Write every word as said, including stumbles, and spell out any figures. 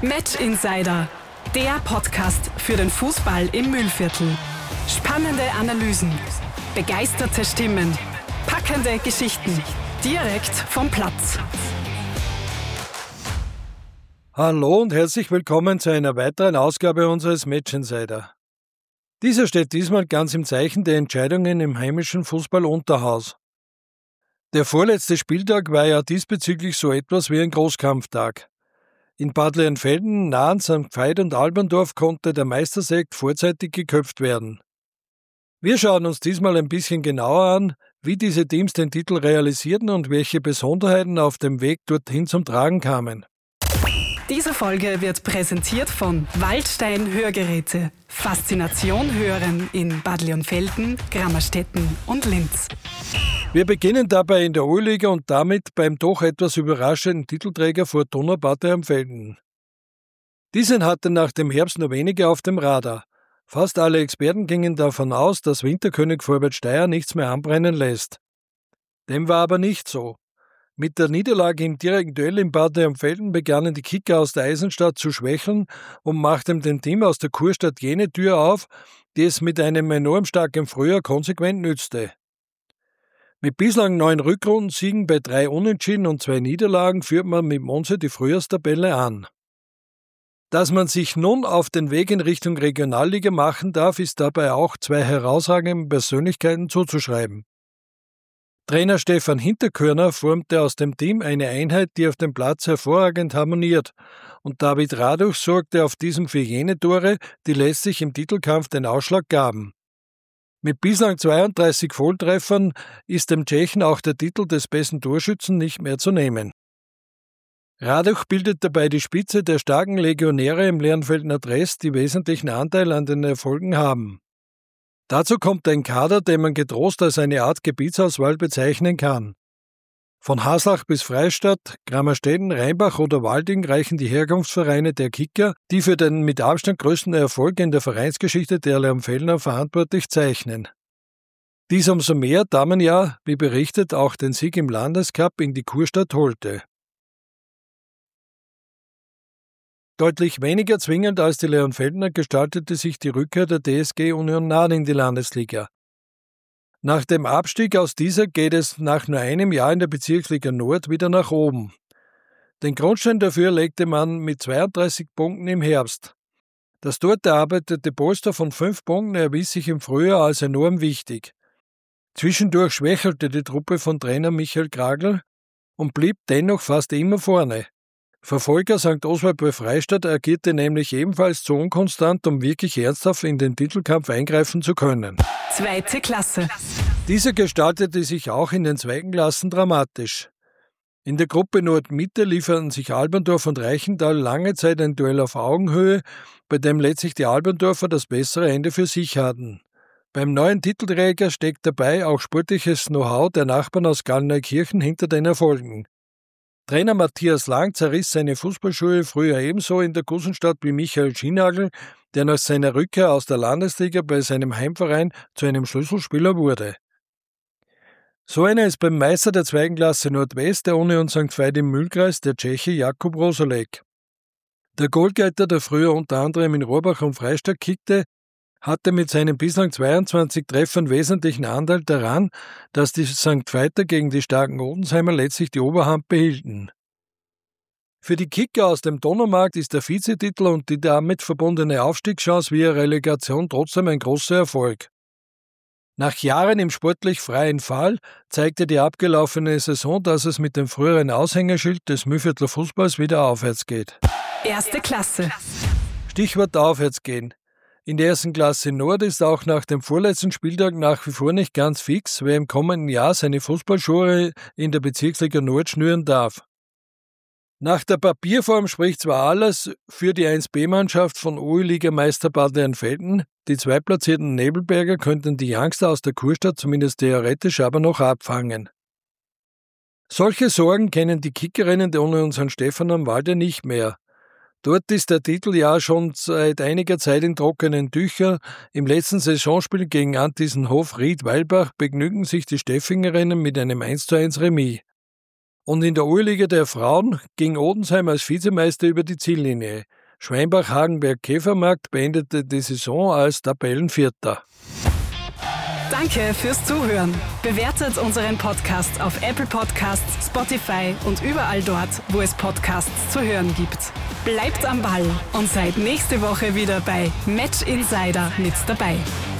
Match Insider, der Podcast für den Fußball im Mühlviertel. Spannende Analysen, begeisterte Stimmen, packende Geschichten, direkt vom Platz. Hallo und herzlich willkommen zu einer weiteren Ausgabe unseres Match Insider. Dieser steht diesmal ganz im Zeichen der Entscheidungen im heimischen Fußball-Unterhaus. Der vorletzte Spieltag war ja diesbezüglich so etwas wie ein Großkampftag. In Bad Leonfelden, nahe an Sankt Veit und Alberndorf konnte der Meistersekt vorzeitig geköpft werden. Wir schauen uns diesmal ein bisschen genauer an, wie diese Teams den Titel realisierten und welche Besonderheiten auf dem Weg dorthin zum Tragen kamen. Diese Folge wird präsentiert von Waldstein Hörgeräte. Faszination hören in Bad Leonfelden, Grammerstetten und Linz. Wir beginnen dabei in der Oberliga und damit beim doch etwas überraschenden Titelträger Fortuna Bad Leonfelden. Diesen hatte nach dem Herbst nur wenige auf dem Radar. Fast alle Experten gingen davon aus, dass Winterkönig Vorwärts Steyr nichts mehr anbrennen lässt. Dem war aber nicht so. Mit der Niederlage im direkten Duell in Bad Leonfelden begannen die Kicker aus der Eisenstadt zu schwächeln und machten dem Team aus der Kurstadt jene Tür auf, die es mit einem enorm starken Frühjahr konsequent nützte. Mit bislang neun Rückrundensiegen bei drei Unentschieden und zwei Niederlagen führt man mit Monse die Frühjahrstabelle an. Dass man sich nun auf den Weg in Richtung Regionalliga machen darf, ist dabei auch zwei herausragenden Persönlichkeiten zuzuschreiben. Trainer Stefan Hinterkörner formte aus dem Team eine Einheit, die auf dem Platz hervorragend harmoniert, und David Raduch sorgte auf diesem für jene Tore, die letztlich im Titelkampf den Ausschlag gaben. Mit bislang zweiunddreißig Volltreffern ist dem Tschechen auch der Titel des besten Torschützen nicht mehr zu nehmen. Raduch bildet dabei die Spitze der starken Legionäre im Leonfeldener Dress, die wesentlichen Anteil an den Erfolgen haben. Dazu kommt ein Kader, den man getrost als eine Art Gebietsauswahl bezeichnen kann. Von Haslach bis Freistadt, Grammerstetten, Rheinbach oder Walding reichen die Herkunftsvereine der Kicker, die für den mit Abstand größten Erfolg in der Vereinsgeschichte der Leonfeldener verantwortlich zeichnen. Dies umso mehr, da man ja, wie berichtet, auch den Sieg im Landescup in die Kurstadt holte. Deutlich weniger zwingend als die Leonfeldener gestaltete sich die Rückkehr der D S G Union Nahen in die Landesliga. Nach dem Abstieg aus dieser geht es nach nur einem Jahr in der Bezirksliga Nord wieder nach oben. Den Grundstein dafür legte man mit zweiunddreißig Punkten im Herbst. Das dort erarbeitete Polster von fünf Punkten erwies sich im Frühjahr als enorm wichtig. Zwischendurch schwächelte die Truppe von Trainer Michael Kragl und blieb dennoch fast immer vorne. Verfolger Sankt Oswald bei Freistadt agierte nämlich ebenfalls zu unkonstant, um wirklich ernsthaft in den Titelkampf eingreifen zu können. Zweite Klasse. Dieser gestaltete sich auch in den zweiten Klassen dramatisch. In der Gruppe Nord-Mitte lieferten sich Alberndorf und Reichental lange Zeit ein Duell auf Augenhöhe, bei dem letztlich die Alberndorfer das bessere Ende für sich hatten. Beim neuen Titelträger steckt dabei auch sportliches Know-how der Nachbarn aus Gallneukirchen hinter den Erfolgen. Trainer Matthias Lang zerriss seine Fußballschuhe früher ebenso in der Gusenstadt wie Michael Schienagel, der nach seiner Rückkehr aus der Landesliga bei seinem Heimverein zu einem Schlüsselspieler wurde. So einer ist beim Meister der zweiten Klasse Nordwest der Union Sankt Veit im Mühlkreis der Tscheche Jakub Rosolek. Der Goalgetter, der früher unter anderem in Rohrbach und Freistadt kickte, hatte mit seinen bislang zweiundzwanzig Treffern wesentlichen Anteil daran, dass die Sankt Veiter gegen die starken Odensheimer letztlich die Oberhand behielten. Für die Kicker aus dem Donaumarkt ist der Vizetitel und die damit verbundene Aufstiegschance via Relegation trotzdem ein großer Erfolg. Nach Jahren im sportlich freien Fall zeigte die abgelaufene Saison, dass es mit dem früheren Aushängeschild des Mühlviertler Fußballs wieder aufwärts geht. Erste Klasse. Stichwort aufwärtsgehen. In der ersten Klasse Nord ist auch nach dem vorletzten Spieltag nach wie vor nicht ganz fix, wer im kommenden Jahr seine Fußballschuhe in der Bezirksliga Nord schnüren darf. Nach der Papierform spricht zwar alles für die eins B-Mannschaft von O-Liga-Meister Bad Leonfelden, die zweitplatzierten Nebelberger könnten die Youngster aus der Kurstadt zumindest theoretisch aber noch abfangen. Solche Sorgen kennen die Kickerinnen der Union Sankt Stephan am Walde nicht mehr. Dort ist der Titel ja schon seit einiger Zeit in trockenen Tüchern. Im letzten Saisonspiel gegen Antisenhof Ried Weilbach begnügen sich die Steffingerinnen mit einem eins zu eins Remis. Und in der Oberliga der Frauen ging Odensheim als Vizemeister über die Ziellinie. Schweinbach-Hagenberg-Käfermarkt beendete die Saison als Tabellenvierter. Danke fürs Zuhören. Bewertet unseren Podcast auf Apple Podcasts, Spotify und überall dort, wo es Podcasts zu hören gibt. Bleibt am Ball und seid nächste Woche wieder bei Match Insider mit dabei.